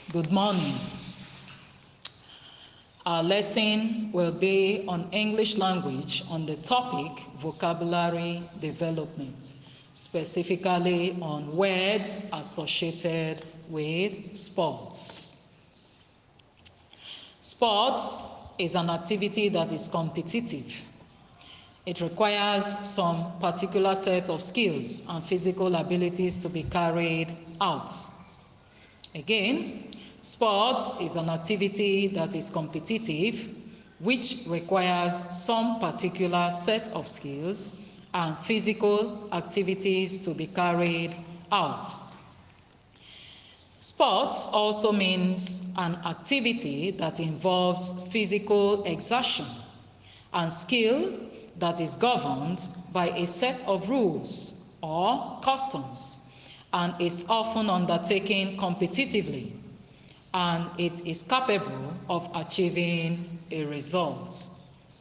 Good morning. Our lesson will be on English language on the topic vocabulary development, specifically on words associated with sports. Sports is an activity that is competitive. It requires some particular set of skills and physical abilities to be carried out. Again, sports is an activity that is competitive, which requires some particular set of skills and physical activities to be carried out. Sports also means an activity that involves physical exertion and skill that is governed by a set of rules or customs and is often undertaken competitively, and it is capable of achieving a result.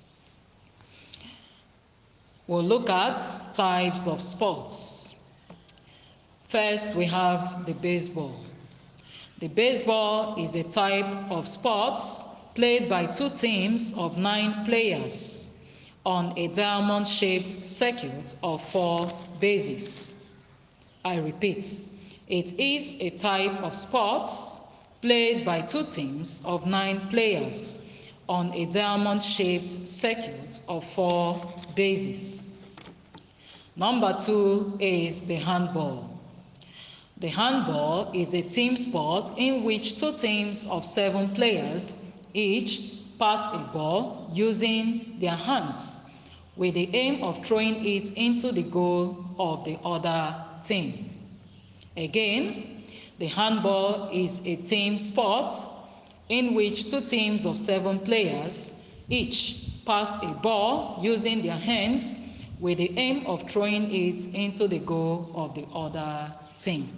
We'll look at types of sports. First, we have the baseball. The baseball is a type of sports played by two teams of 9 players on a diamond-shaped circuit of 4 bases. I repeat, it is a type of sports played by two teams of 9 players on a diamond-shaped circuit of 4 bases. Number 2 is the handball. The handball is a team sport in which two teams of 7 players each pass a ball using their hands with the aim of throwing it into the goal of the other team. Again, the handball is a team sport in which two teams of 7 players each pass a ball using their hands with the aim of throwing it into the goal of the other team.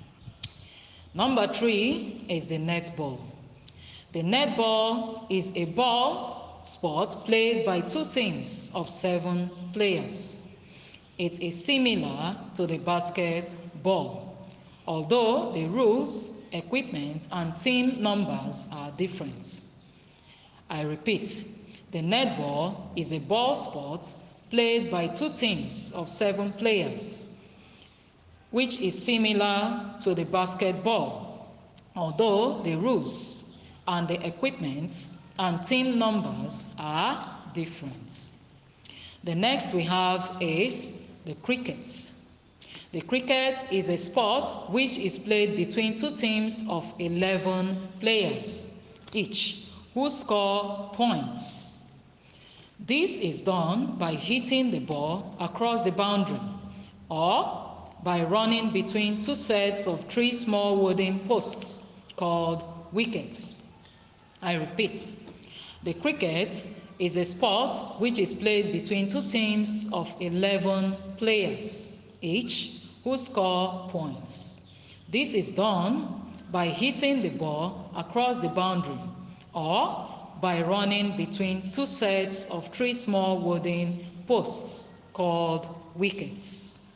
Number 3 is the netball. The netball is a ball sport played by two teams of 7 players. It is similar to the basketball, although the rules, equipment, and team numbers are different. I repeat, the netball is a ball sport played by two teams of 7 players, which is similar to the basketball, although the rules and the equipment and team numbers are different. The next we have is the cricket. The cricket is a sport which is played between two teams of 11 players each, who score points. This is done by hitting the ball across the boundary or by running between two sets of 3 small wooden posts called wickets. I repeat, the cricket is a sport which is played between two teams of 11 players each, who score points. This is done by hitting the ball across the boundary or by running between two sets of 3 small wooden posts called wickets.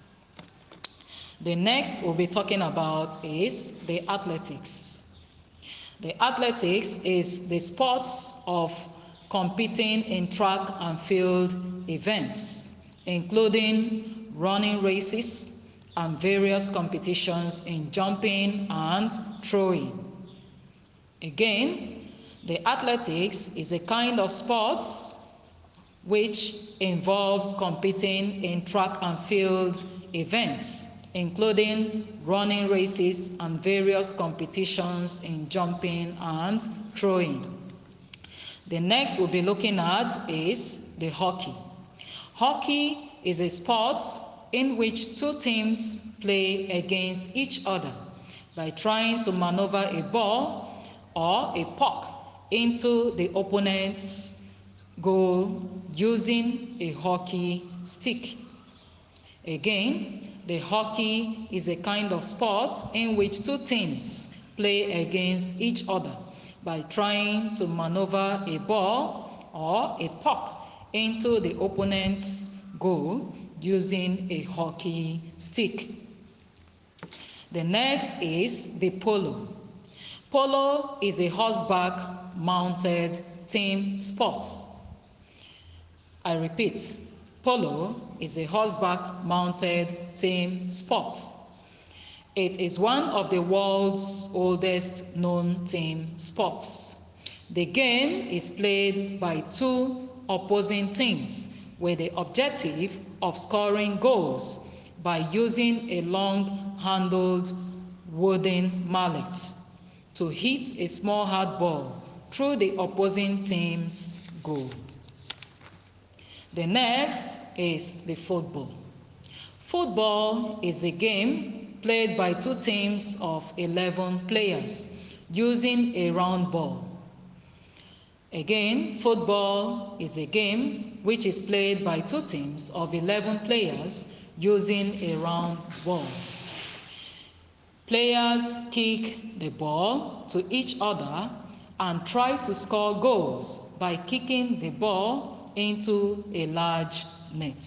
The next we'll be talking about is the athletics. The athletics is the sports of competing in track and field events, including running races and various competitions in jumping and throwing. Again, the athletics is a kind of sports which involves competing in track and field events, including running races and various competitions in jumping and throwing. The next we'll be looking at is the hockey. Hockey is a sport in which two teams play against each other by trying to maneuver a ball or a puck into the opponent's goal using a hockey stick. Again, the hockey is a kind of sport in which two teams play against each other by trying to maneuver a ball or a puck into the opponent's goal using a hockey stick. The next is the polo. Polo is a horseback mounted team sport. I repeat, polo is a horseback mounted team sport. It is one of the world's oldest known team sports. The game is played by two opposing teams with the objective of scoring goals by using a long-handled wooden mallet to hit a small hard ball through the opposing team's goal. The next is the football. Football is a game played by two teams of 11 players using a round ball. Again, football is a game which is played by two teams of 11 players using a round ball. Players kick the ball to each other and try to score goals by kicking the ball into a large net.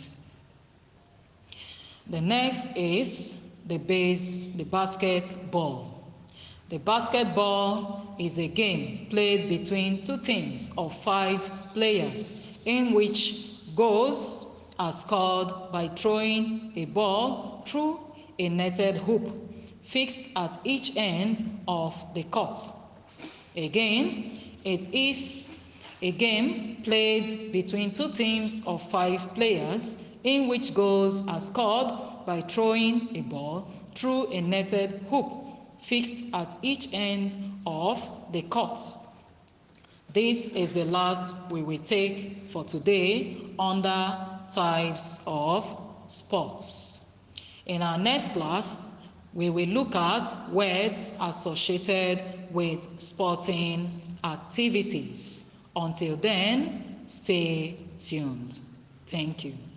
The next is the basketball. The basketball is a game played between two teams of 5 players in which goals are scored by throwing a ball through a netted hoop fixed at each end of the court. Again, it is a game played between two teams of 5 players in which goals are scored by throwing a ball through a netted hoop fixed at each end of the court. This is the last we will take for today under types of sports. In our next class, we will look at words associated with sporting activities. Until then, stay tuned. Thank you.